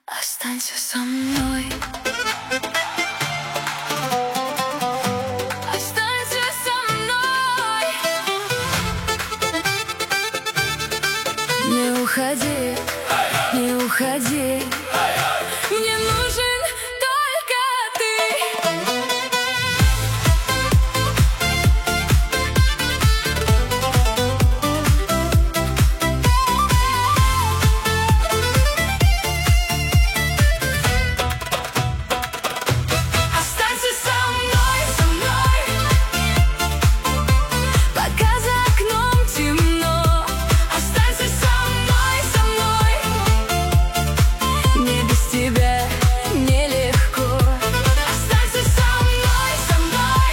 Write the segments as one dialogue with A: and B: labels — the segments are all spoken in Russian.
A: Останься со мной. Останься со мной. Не уходи, не уходи. Мне нужен только ты. Останься со мной, пока за окном темно. Останься со мной. Мне без тебя нелегко. Останься со мной.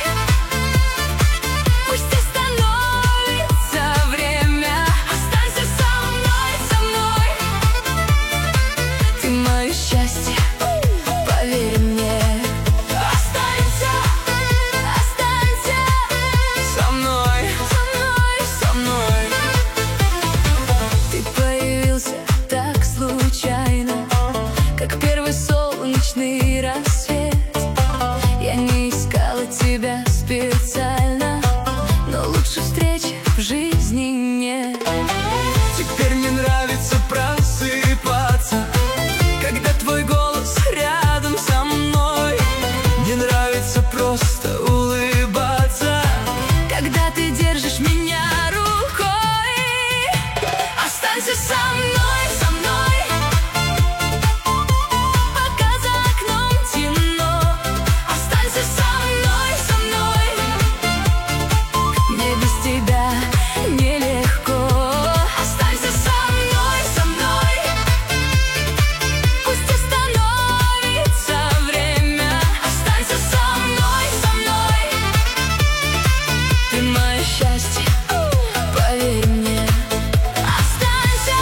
A: Пусть остановится время. Останься со мной. Ты мое счастье, поверь мне. Останься со мной. Ты появился так случайно, как первый солнечный рассвет. Я не искала тебя специально, но лучше встречи в жизни нет. Теперь мне нравится просыпаться, когда твой голос рядом со мной. Мне нравится просто улыбаться, когда ты держишь меня рукой. Останься со мной, пока за окном темно. Останься со мной. Мне без тебя нелегко. Останься со мной. Пусть остановится время. Останься со мной. Ты мое счастье, поверь мне. Останься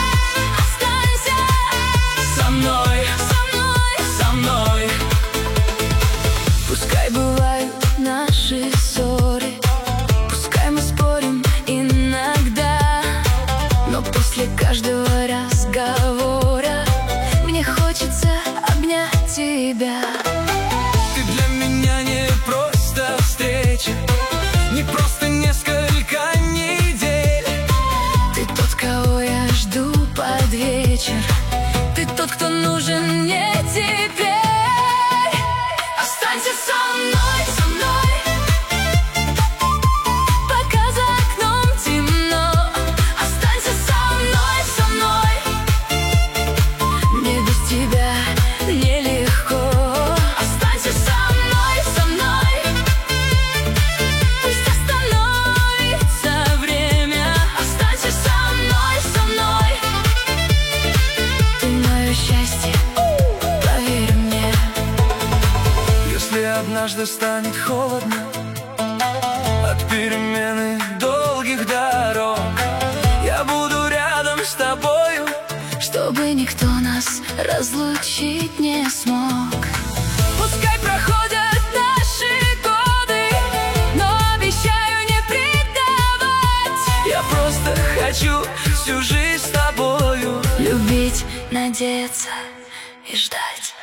A: со мной. Пускай бывают наши ссоры, пускай мы спорим иногда, но после каждого разговора мне хочется обнять тебя. Ты для меня не просто встреча, не просто несколько недель. Ты тот, кого я жду под вечер. Ты тот, кто нужен мне теперь. Останься со мной, пока за окном темно. Останься со мной. Мне без тебя нелегко. Останься со мной. Пусть остановится время. Останься со мной. Ты мое счастье, поверь мне. Если однажды станет холодно от перемены долгих дорог, я буду рядом с тобою, чтобы никто нас разлучить не смог. Пускай проходят наши годы, но обещаю не предавать. Я просто хочу всю жизнь с тобою любить, надеяться и ждать.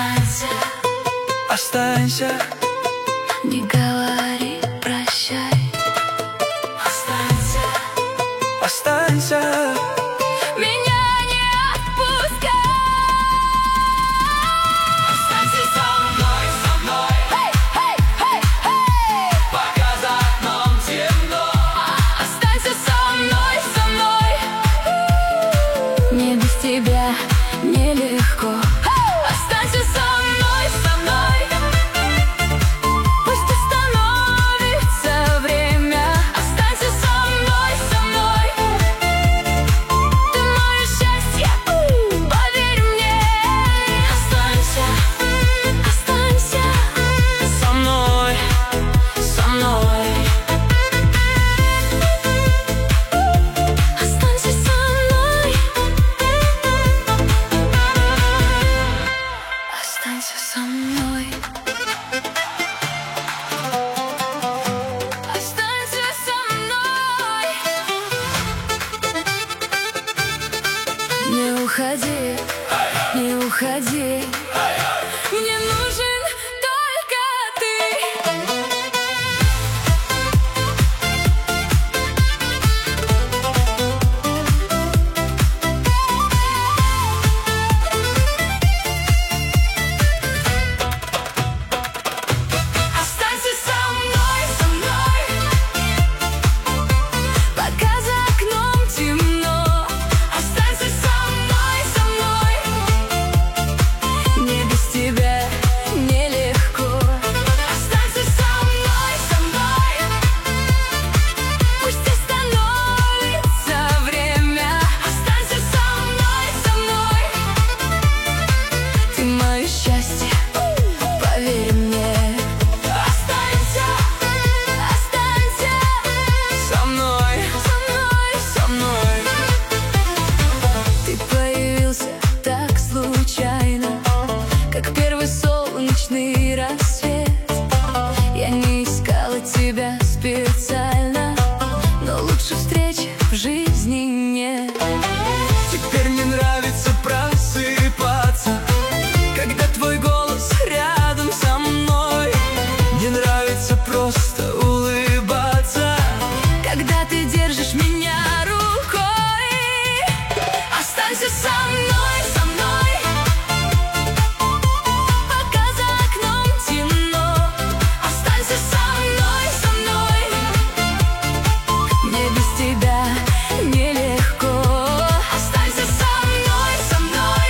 A: Останься, не говори прощай. Останься, меня не отпускай. Останься со мной, пока за окном темно. Останься со мной. Мне без тебя нелегко. Останься со мной. Пусть остановится время. Останься со мной. Ты мое счастье, поверь мне. Останься со мной. Останься со мной. не уходи. Мне нужен только ты. Останься со мной, со мной, пока за окном темно. Останься со мной, со мной. Мне без тебя нелегко. Останься со мной, со мной. Пусть остановится время. Останься со мной, со мной. Ты мое счастье, поверь мне. Останься, останься со мной, со мной, со мной. Ты появился так случайно, как первый солнечный рассвет. Я не искала тебя специально, но лучше встречи в жизни нет. Теперь мне нравится просыпаться, когда твой голос рядом со мной. Мне нравится просто улыбаться, когда ты держишь меня рукой. Останься со мной, со мной, пока за окном темно. Останься со мной, со мной. Мне без тебя нелегко. Останься со мной, со мной.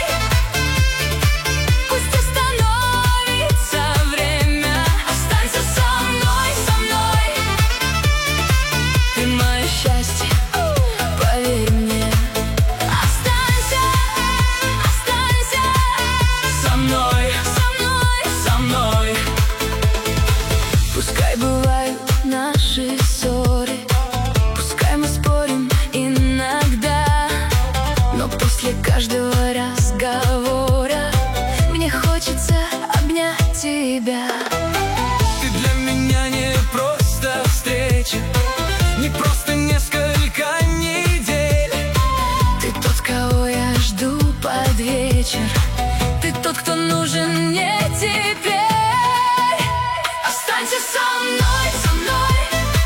A: Пусть остановится время. Останься со мной, со мной. Ты мое счастье, поверь мне. Останься, останься со мной, со мной, со мной. Пускай бывают наши ссоры, пускай мы спорим иногда, но после каждого разговора мне хочется обнять тебя. Ты для меня не просто встреча, не просто несколько недель. Ты тот, кого я жду под вечер. Ты тот, кто нужен мне теперь. Останься со мной, со мной,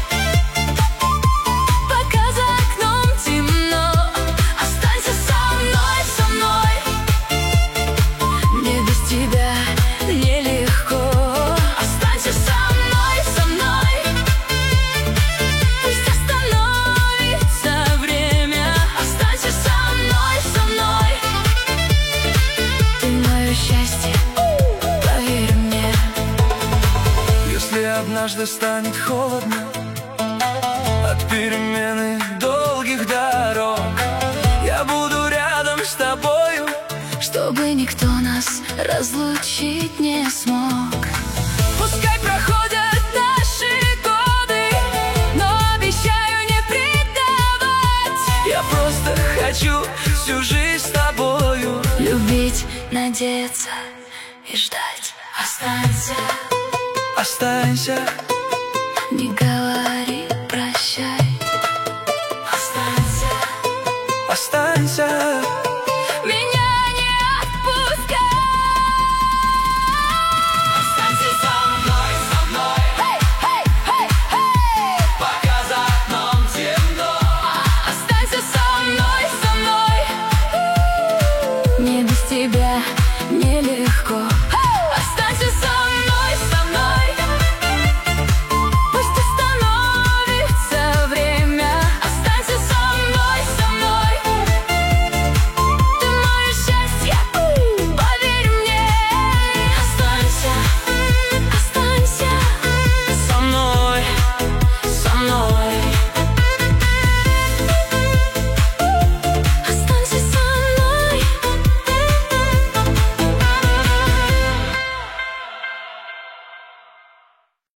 A: пока за окном темно. Останься со мной, со мной. Мне без тебя нелегко. Останься со мной, со мной. Пусть остановится время. Останься со мной, со мной. Ты мое счастье, поверь мне.
B: Если однажды станет холодно от перемены долгих дорог, я буду рядом с тобою,
A: Чтобы никто нас разлучить не смог. Пускай проходят наши годы, но обещаю не предавать.
B: я просто хочу всю жизнь с тобою.
A: Любить, надеяться и ждать. Останься,
B: Останься,
A: не говори прощай. Останься,
B: останься,
A: меня не отпускай. Останься со мной, Hey, hey, hey, hey.
B: пока за окном темно.
A: Останься со мной, со мной. Мне без тебя нелегко. Останься со